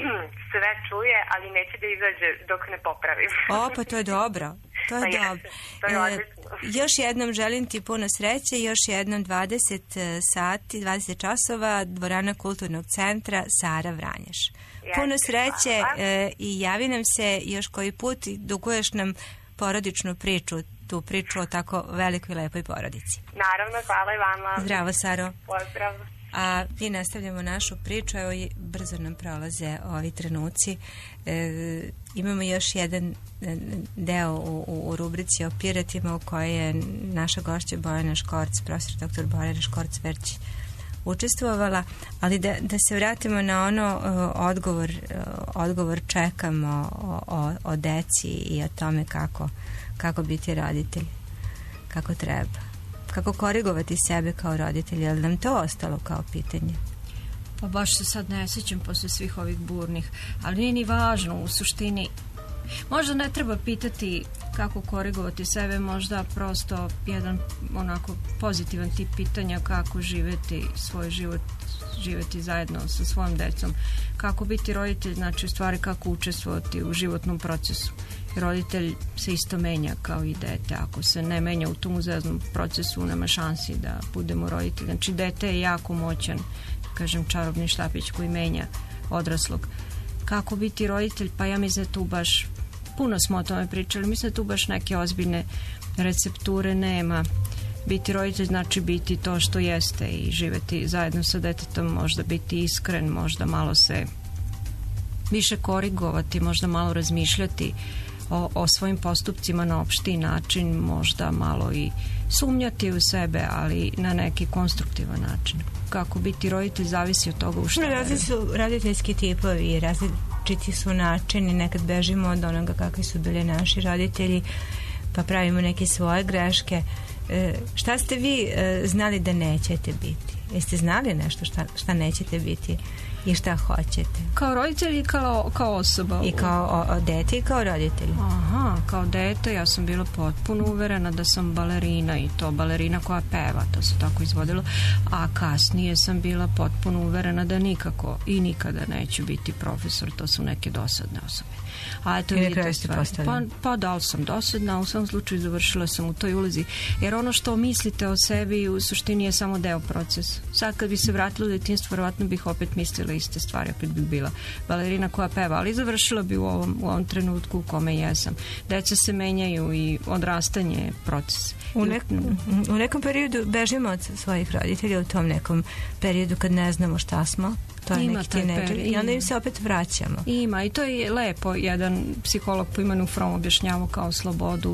sve čuje, ali neće da izađe dok ne popravi. O, pa to je dobro. To je pa dobro. To je odlično. E, još jednom želim ti puno sreće, još jednom dvadeset sati, dvadeset časova, dvorana Kulturnog centra Sara Vranjaš. Jeste, puno sreće e, i javi nam se još koji put i duguješ nam porodičnu priču, tu priču o tako velikoj i lepoj porodici. Naravno, hvala i vama. Zdravo, Saro. Pozdrav. A mi nastavljamo našu priču, evo i brzo nam prolaze ovi trenuci. E, imamo još jedan deo u, u, u rubrici o piratima u kojoj je naša gošća Bojana Škorc, profesor doktor Bojana Škorc-Verć učestvovala, ali da, da se vratimo na ono uh, odgovor, uh, odgovor čekamo o, o, o deci i o tome kako, kako biti roditelj, kako treba. Kako korigovati sebe kao roditelj, je li nam to ostalo kao pitanje? Pa baš se sad ne sjećam posle svih ovih burnih, ali nije ni važno u suštini. Možda ne treba pitati kako korigovati sebe, možda prosto jedan onako pozitivan tip pitanja kako živeti svoj život, živeti zajedno sa svojom decom. Kako biti roditelj, znači u stvari kako učestvovati u životnom procesu. Roditelj se isto menja kao i dete. Ako se ne menja u tom uzrasnom procesu, nema šansi da budemo roditelji. Znači, dete je jako moćan, kažem, čarobni štapić koji menja odraslog. Kako biti roditelj? Pa ja mislim da tu baš, puno smo o tome pričali, mislim da tu baš neke ozbiljne recepture nema. Biti roditelj znači biti to što jeste i živeti zajedno sa detetom, možda biti iskren, možda malo se više korigovati, možda malo razmišljati O, o svojim postupcima na opšti način, možda malo i sumnjati u sebe, ali na neki konstruktivan način. Kako biti roditelj zavisi od toga u što... Različiti su roditeljski tipovi, različiti su načini, nekad bežimo od onoga kakvi su bili naši roditelji, pa pravimo neke svoje greške. E, šta ste vi e, znali da nećete biti? Jeste znali nešto šta, šta nećete biti? I šta hoćete? Kao roditelj i kao, kao osoba. I kao o, o dete i kao roditelj. Aha, kao dete ja sam bila potpuno uverena da sam balerina i to balerina koja peva, to se tako izvodilo, a kasnije sam bila potpuno uverena da nikako i nikada neću biti profesor, to su neke dosadne osobe. A eto, I na kraju ste pa, pa da li sam dosadna, u svom slučaju završila sam u toj ulozi, jer ono što mislite o sebi u suštini je samo deo procesa. Sad kad bi se vratila u detinjstvo, verovatno bih opet mislila iste stvari, opet bih bila balerina koja peva, ali završila bi u ovom, u ovom trenutku u kome jesam. Deca se menjaju i odrastanje je proces. U, nek, u nekom periodu bežimo od svojih roditelja, u tom nekom periodu kad ne znamo šta smo. To je ima neki tinejdžer i onda im se opet vraćamo. Ima i to je lepo. Jedan psiholog po imenu Fromm objašnjavao kao slobodu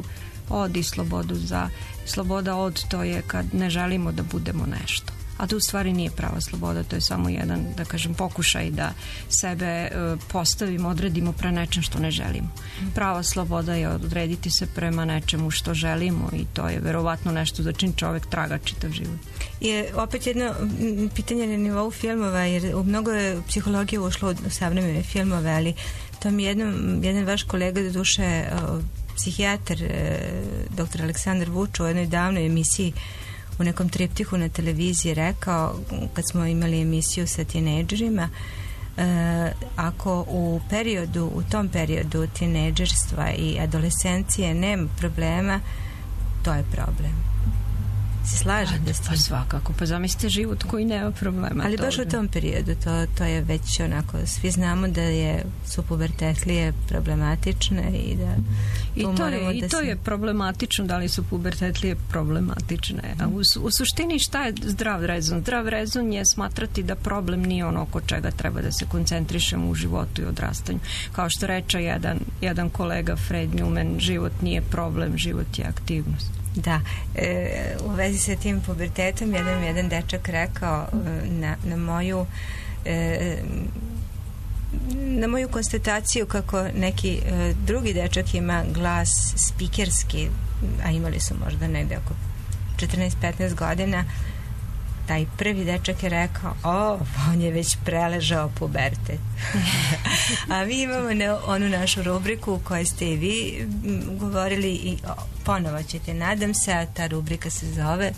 od i slobodu za. Sloboda od to je kad ne želimo da budemo nešto. A to u stvari nije prava sloboda, to je samo jedan, da kažem, pokušaj da sebe e, postavimo, odredimo pre nečem što ne želimo. Prava sloboda je odrediti se prema nečemu što želimo i to je verovatno nešto za čim čovek traga čitav život. I opet jedno pitanje na nivou filmova, jer u mnogo je psihologije ušlo u savremene filmove, ali to mi jednom, jedan vaš kolega do duše, uh, psihijatar, uh, doktor Aleksandar Vuč, u jednoj davnoj emisiji u nekom triptihu na televiziji rekao, kad smo imali emisiju sa tinejdžerima, uh, ako u periodu, u tom periodu tinejdžerstva i adolescencije nema problema, to je problem. Se slažete s tim? Pa svakako, pa zamislite život koji nema problema. Ali baš u tom periodu, to, to je već onako, svi znamo da je, su pubertetlije problematične i da I to, je, da i to se... je problematično, da li su pubertetlije problematične. A u, u suštini šta je zdrav rezon? Zdrav rezon je smatrati da problem nije ono oko čega treba da se koncentrišemo u životu i odrastanju. Kao što reče jedan, jedan kolega Fred Newman, život nije problem, život je aktivnost. Da, e, u vezi sa tim pubertetom jedan, jedan dečak rekao na, na moju e, na moju konstataciju kako neki e, drugi dečak ima glas spikerski, a imali su možda negde oko četrnaest petnaest godina, taj prvi dečak je rekao, o, on je već preležao pubertet. A mi imamo ne, onu našu rubriku u kojoj ste i vi govorili i o, ponovo ćete, nadam se, a ta rubrika se zove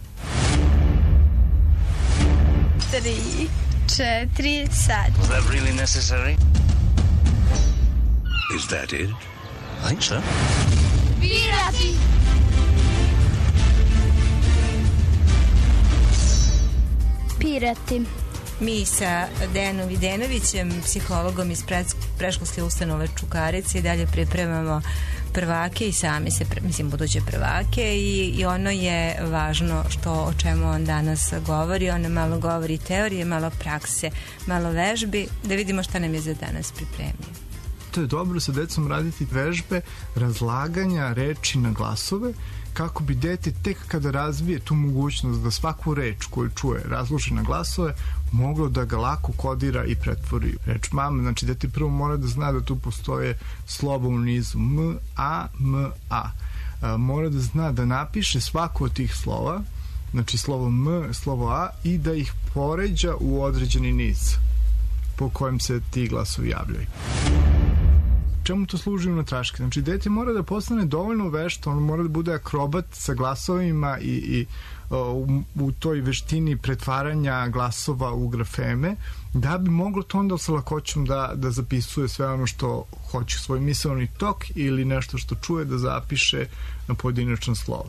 Tri, četiri, sad. Was that really necessary? Is that it? I think so. Pirati! Pirati. Mi sa Dejanom Videnovićem, psihologom iz predškolske ustanove Čukarice, i dalje pripremamo prvake i sami se, mislim, buduće prvake i, i ono je važno što o čemu on danas govori. On malo govori teorije, malo prakse, malo vežbi, da vidimo šta nam je za danas pripremio. To je dobro sa decom raditi vežbe razlaganja reči na glasove, kako bi dete tek kada razvije tu mogućnost da svaku reč koju čuje razloži na glasove, moglo da ga lako kodira i pretvori reč mame. Znači, dete prvo mora da zna da tu postoje slova u nizu m, a, m, a. a mora da zna da napiše svako od tih slova, znači slovo m, slovo a, i da ih poređa u određeni niz po kojem se ti glasovi javljaju. Čemu to služi unatraške? Znači, dete mora da postane dovoljno vešto, on mora da bude akrobat sa glasovima i, i u, u toj veštini pretvaranja glasova u grafeme, da bi moglo to onda sa lakoćom da, da zapisuje sve ono što hoće, svoj misaoni tok ili nešto što čuje da zapiše na pojedinačno slovo.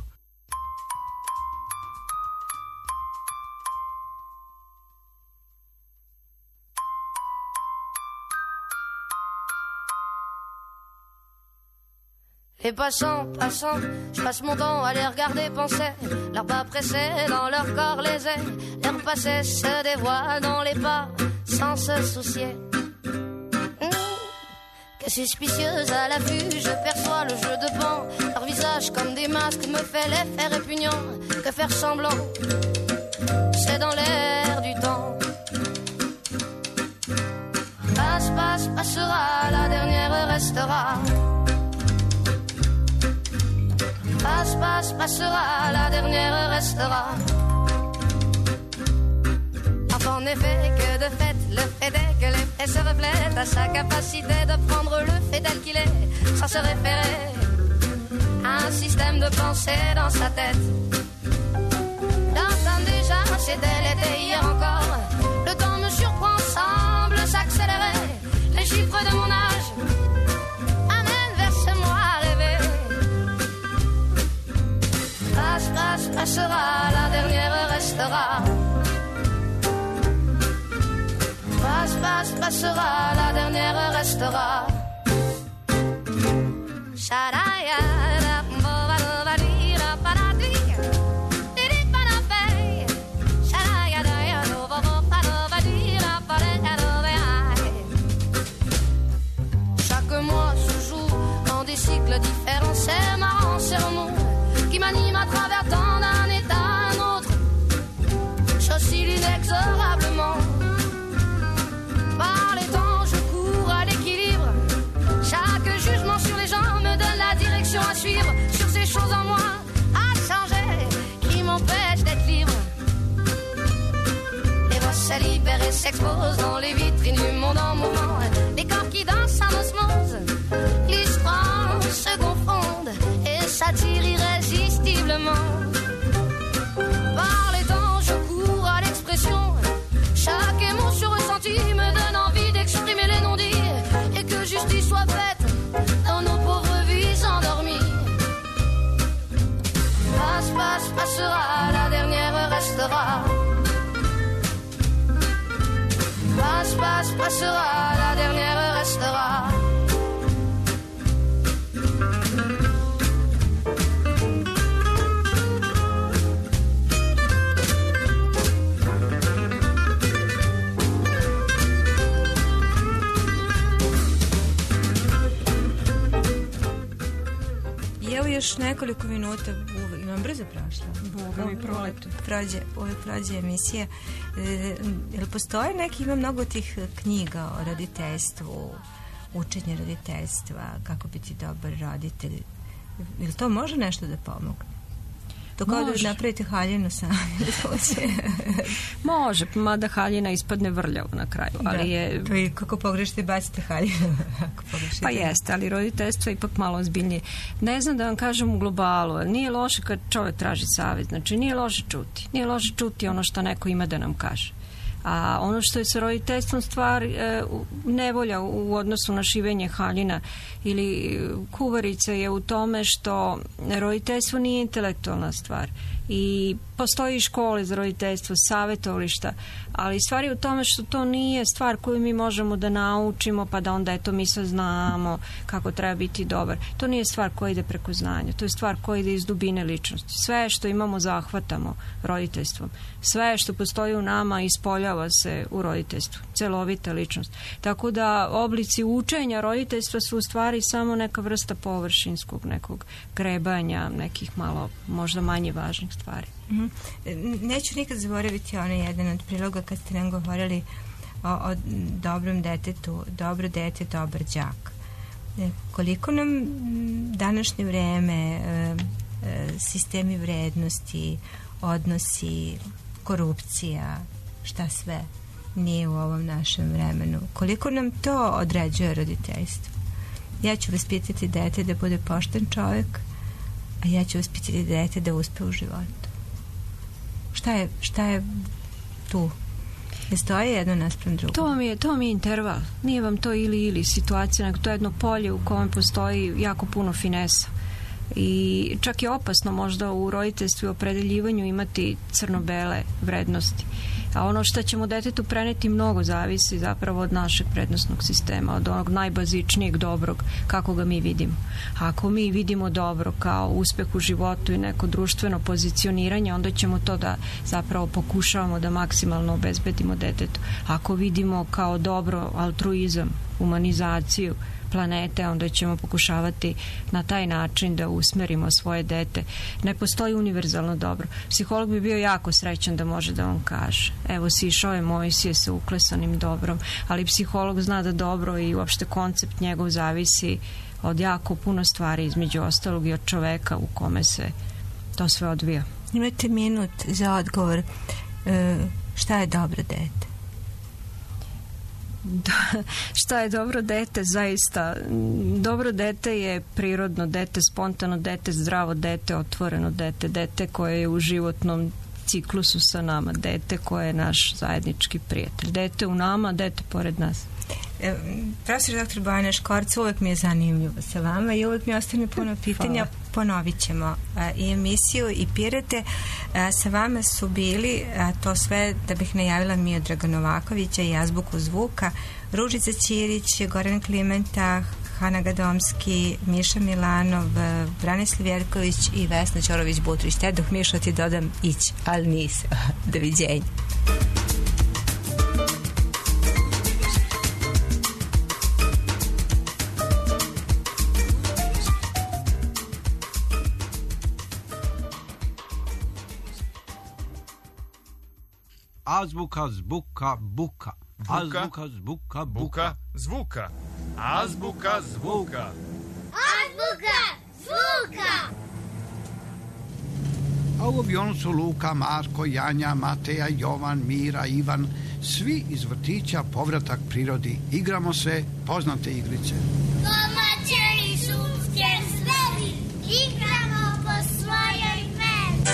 Les passants, passants, je passe mon temps à les regarder penser, leurs pas pressés dans leur corps les ailes, leur passé se dévoile dans les pas sans se soucier. Mmh. Que suspicieuse à la vue, je perçois le jeu de pan, leur visage comme des masques me fait l'effet répugnant, que faire semblant, c'est dans l'air du temps. Passe, passe, passera, la dernière restera. Passe, passe, passera, la dernière restera. En effet, que de fait, le fait est que l'effet se reflète à sa capacité de prendre le fait tel qu'il est, sans se référer à un système de pensée dans sa tête. J'entends déjà, c'était l'été hier encore, le temps me surprend, semble s'accélérer, les chiffres de mon âge amènent vers ce moi rêvé. Passe, passe, passera, la dernière restera. Passe, passe, passera, la dernière restera. Chaque mois se joue dans des cycles différents, c'est marrant, c'est remonté. s'exposent dans les vitrines du monde en mouvement. Des corps qui dansent en osmose, l'histoire se confondent et s'attirent irrésistiblement. Par les temps, je cours à l'expression. Chaque émotion ressentie me donne envie d'exprimer les non-dits et que justice soit faite dans nos pauvres vies endormies. Passe, passe, passera, la dernière restera. Passe, passe, passera, la dernière restera. Evo još nekoliko minuta, imam brzo prošla. Boga mi proletu. Prođe, ove prođe emisije. E, jel postoje neki, ima mnogo tih knjiga o roditeljstvu, učenje roditeljstva, kako biti dobar roditelj. Jel to može nešto da pomogne? To kao da napravite haljinu sami. Može, mada haljina ispadne vrljavo na kraju. Ali da, je... to je kako pogrešite bacite haljinu. Pa jeste, ali roditeljstvo je ipak malo ozbiljnije. Ne znam da vam kažem u globalu, nije loše kad čovjek traži savjet, znači nije loše čuti. Nije loše čuti ono što neko ima da nam kaže. A ono što je sa roditeljstvom stvar e, nevolja u odnosu na šivenje haljina ili kuvarice je u tome što roditeljstvo nije intelektualna stvar i postoji škole za roditeljstvo, savjetovališta, ali stvar je u tome što to nije stvar koju mi možemo da naučimo pa da onda eto mi sve znamo kako treba biti dobar. To nije stvar koja ide preko znanja, to je stvar koja ide iz dubine ličnosti. Sve što imamo zahvatamo roditeljstvom. Sve što postoji u nama ispoljava se u roditeljstvu. Celovita ličnost. Tako da oblici učenja roditeljstva su u stvari samo neka vrsta površinskog nekog grebanja, nekih malo možda manje važnih stvari. Mm-hmm. Neću nikad zaboraviti onaj jedan od priloga kad ste nam govorili o, o dobrom detetu, dobro dete, dobar đak. E, koliko nam današnje vreme e, e, sistemi vrednosti, odnosi, korupcija, šta sve nije u ovom našem vremenu, koliko nam to određuje roditeljstvo? Ja ću vaspitati dete da bude pošten čovjek, a ja ću vaspitati dete da uspe u životu. Šta je, šta je tu? Ne stoji jedno naspram drugo. To vam je, to vam je interval. Nije vam to ili ili situacija, nego to je jedno polje u kojem postoji jako puno finesa. I čak je opasno možda u roditeljstvu i opredeljivanju imati crno-bele vrednosti. A ono što ćemo detetu preneti mnogo zavisi zapravo od našeg vrednostnog sistema, od onog najbazičnijeg dobrog, kako ga mi vidimo. A ako mi vidimo dobro kao uspeh u životu i neko društveno pozicioniranje, onda ćemo to da zapravo pokušavamo da maksimalno obezbedimo detetu. Ako vidimo kao dobro altruizam, humanizaciju planete, onda ćemo pokušavati na taj način da usmerimo svoje dete. Ne postoji univerzalno dobro. Psiholog bi bio jako srećan da može da vam kaže. Evo, sišao je Mojsije sa uklesanim dobrom, ali psiholog zna da dobro i uopšte koncept njegov zavisi od jako puno stvari, između ostalog i od čoveka u kome se to sve odvija. Imate minut za odgovor. E, šta je dobro dete? Da, šta je dobro dete? Zaista dobro dete je prirodno dete, spontano dete, zdravo dete, otvoreno dete, dete koje je u životnom ciklusu sa nama, dete koje je naš zajednički prijatelj, dete u nama, dete pored nas. E, profesor doktor Bojana Škorc, uvek mi je zanimljivo sa vama i uvek mi ostane puno pitanja. Ponovit ćemo a, i emisiju i Pirate. A, sa vama su bili, a, to sve da bih najavila, Miodraga Novakovića i Azbuku zvuka, Ružica Ćirić, Goran Klimenta, Hana Gadomski, Miša Milanov, Branislav Jerković i Vesna Ćorović-Butrić. Te dok Mišo ti dodam ići, ali nisam. Doviđenja. Azbuka, zbuka, buka. Azbuka, zbuka, buka. Zvuka. Azbuka, zvuka. Azbuka, zvuka. A u avionu su Luka, Marko, Janja, Mateja, Jovan, Mira, Ivan, svi iz vrtića Povratak prirodi. Igramo se poznate igrice. Domaće i šumske zveri, igramo po svojoj meri.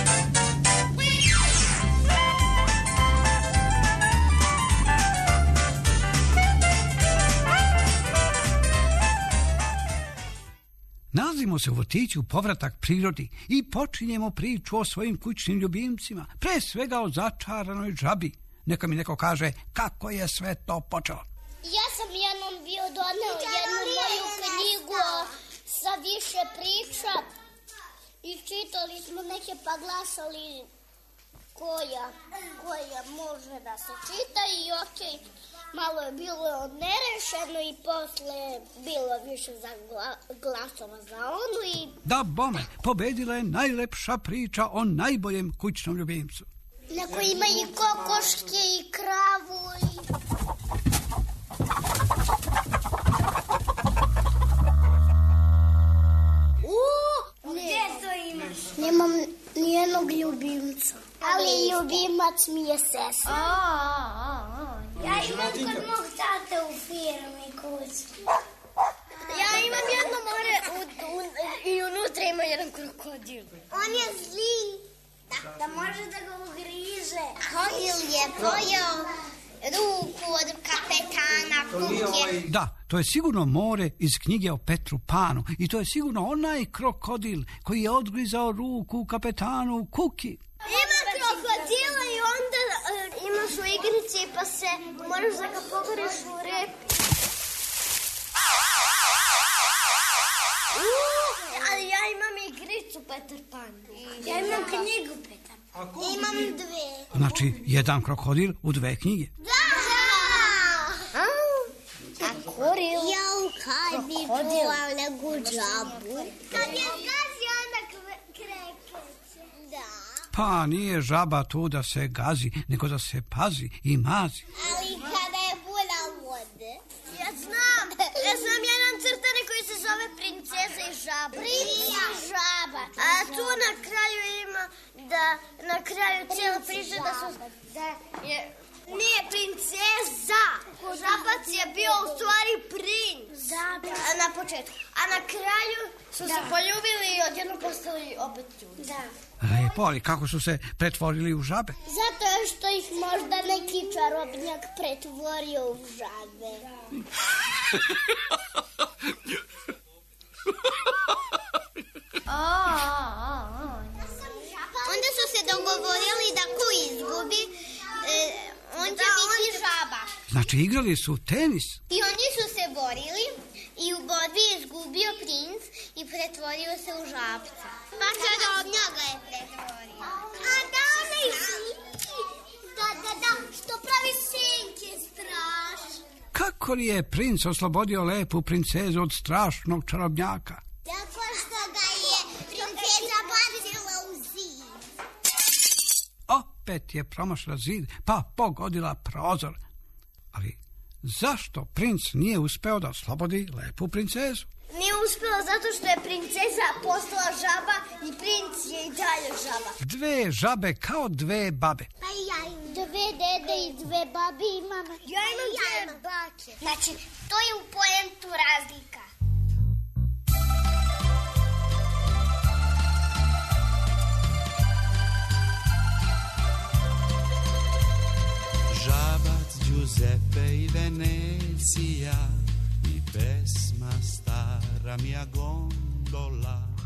Nalazimo se u vrtiću Povratak prirodi i počinjemo priču o svojim kućnim ljubimcima, pre svega o začaranoj žabi. Neka mi neko kaže kako je sve to počelo. Ja sam jednom bio doneo jednu moju knjigu sa više priča i čitali smo neke pa glasali koja, koja može da se čita i okej, okay, malo je bilo nerešeno i posle bilo više za gla, glasova za onu i... Da bome, pobedila je najlepša priča o najboljem kućnom ljubimcu. Neko ima i kokoške i kravu i... Uuu, gdje to imaš? Nemam nijednog ljubimca. Ali ljubimac mi je sestra. Ja imam kod mog tate u firmi kuću. Ja imam jedno more u, u, i unutra ima jedan krokodil. On je zli. Da, da može da ga ugriže. Krokodil je pojeo ruku od kapetana Kuke. Da, to je sigurno more iz knjige o Petru Panu i to je sigurno onaj krokodil koji je odgrizao ruku kapetanu Kuki. Ima krokodila i onda uh, imaš u igrici pa se moraš da ga pogoriš u rep. Uh, ali ja imam igricu Petar Pan. Ja imam knjigu Petar Pan. Imam dve. Znači, jedan krokodil u dve knjige. Da! A kuril? Ja kad bi čuval neku žabu. Kad je gazi onda krekeće. Da. Pa nije žaba tu da se gazi, nego da se pazi i mazi. Ali kada je puna vode? Ja znam. Ja znam jedan crtani koji se zove Princeza i žaba. Princa i žaba. A tu na kraju ima da na kraju cijela priča da su... Da je... Nije princeza. Žabac je bio u stvari princ. Na početku. A na kraju su da. se poljubili i odjedno postali opet ljudi. Da. Lepo, ali kako su se pretvorili u žabe? Zato što ih možda neki čarobnjak pretvorio u žabe. Onda su se dogovorili da ko izgubi, e, on će da, biti on... žaba. Znači igrali su tenis? I oni su se borili i u borbi je izgubio princ i pretvorio se u žabca. Pa čarobnja ga je pretvorio. A da, onaj senki. Da, da, da, što pravi senke strašno. Kako li je princ oslobodio lepu princezu od strašnog čarobnjaka? Tako što ga je princeza bacila u zid. Opet je promašila zid, pa pogodila prozor. Ali zašto princ nije uspeo da oslobodi lepu princezu? Nije uspela zato što je princeza postala žaba i princ je i dalje žaba. Dve žabe kao dve babe. Pa i ja imam. Dve dede i dve babi imam. Ja imam ja dve bake. Znači, to je u poentu razlika. Žabac, Giuseppe i Venecija i pesma stara mia gondola.